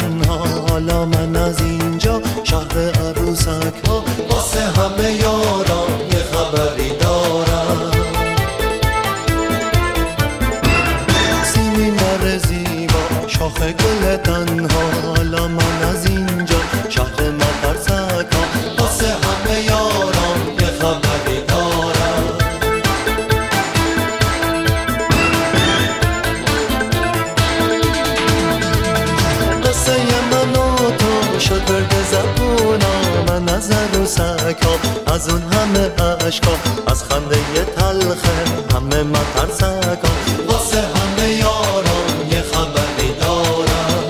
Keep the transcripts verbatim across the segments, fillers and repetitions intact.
تنها، حالا من از اینجا شهر عروسک ها، واسه همه یاران یه خبری دارم. سیمین بر زیبا شاخ گل تنها، حالا من از اینجا شهر مترسک ها، واسه همه یاران یه خبری دارم. قصه من و تو شد برد زبونا، من از عروسک ها، از اون همه عشقا، از خنده تلخه همه مترسک ها، واسه همه یاران یه خبری دارم.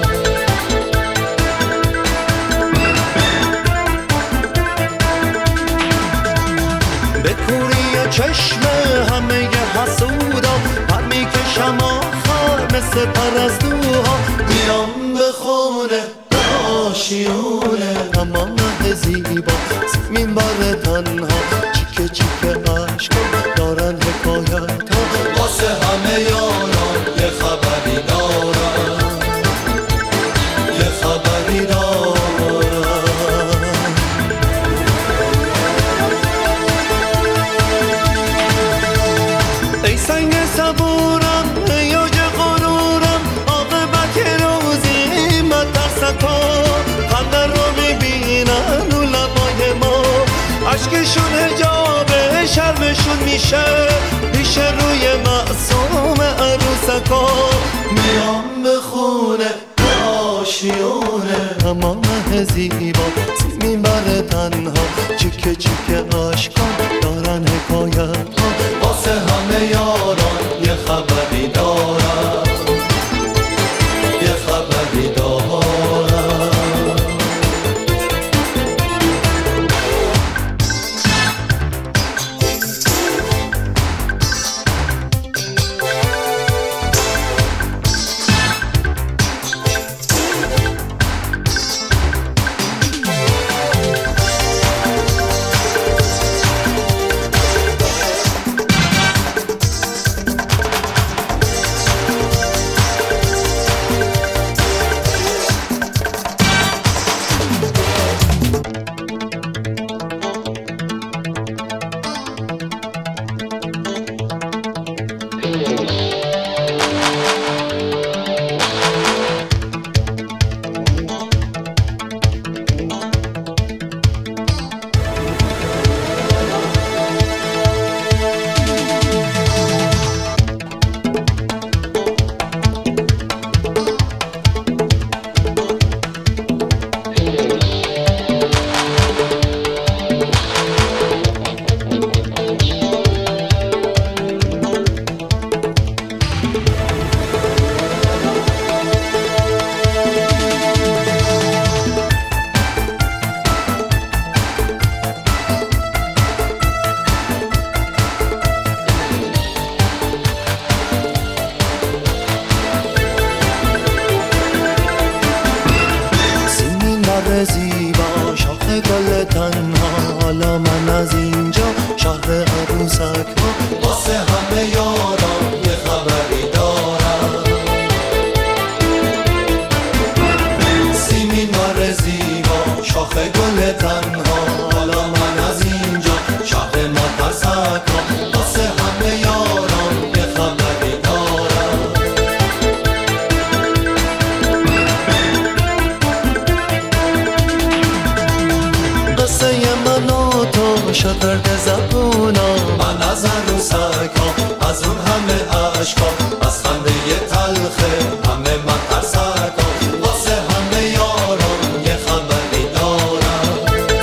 به کوری چشم همه ی حسودا، پر میکشم آخر مثل پرستوها، میام به خونه به آشیونه، تمام زیبا سیمین بار تنها، چیکه چیکه عشقا دارن حکایت ها، واسه همه یاران یه خبری دارم، یه خبری دارم. ای سنگ صبورم ای اوج غرورم، عاقبت روزی مترسک ها، خنده رو میبینن و لبای ما، عشقشون حجاب شرمشون میشه پیش روی معصوم عروسک ها، میام به خونه به آشیونه، تمام زیبا سیمین بر تنها، چیکه چیکه عشقا دارن حکایت ها، واسه همه یاران یه خبری دارم، یه خبری دارم. زیبا شاخ گل تنها، حالا من از اینجا شهر عروسک ها، واسه همه یاران یه خبری دارم. سیمین بر زیبا شاخ گل تنها، حالا من از اینجا شهر مترسک ها، واسه همه یاران یه خبری دارم. قصه من و تو شد درد زبونا، من از عروسک ها، از اون همه عشقا، از خنده تلخه همه مترسک ها، واسه همه یاران یه خبری دارم.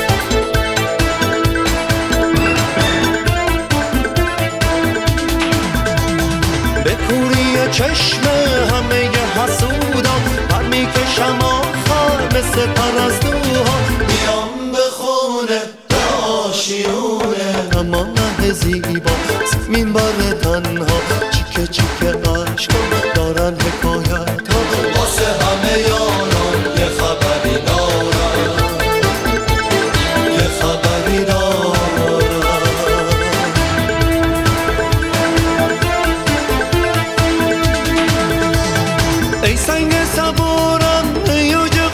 به کوری چشم همه ی حسودا، پر میکشم آخر مثل پرستوها، میام به خونه به آشیونه، تمام زیبا سیمین بار تنها، چیکه چیکه عشقا دارن حکایت ها، واسه همه یاران یه خبری دارم، یه خبری دارم. ای سنگ صبورم ای اوج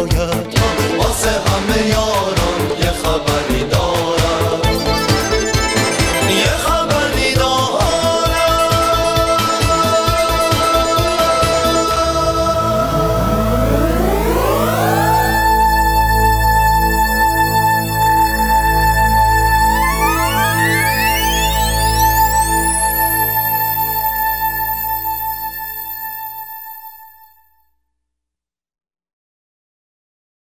باید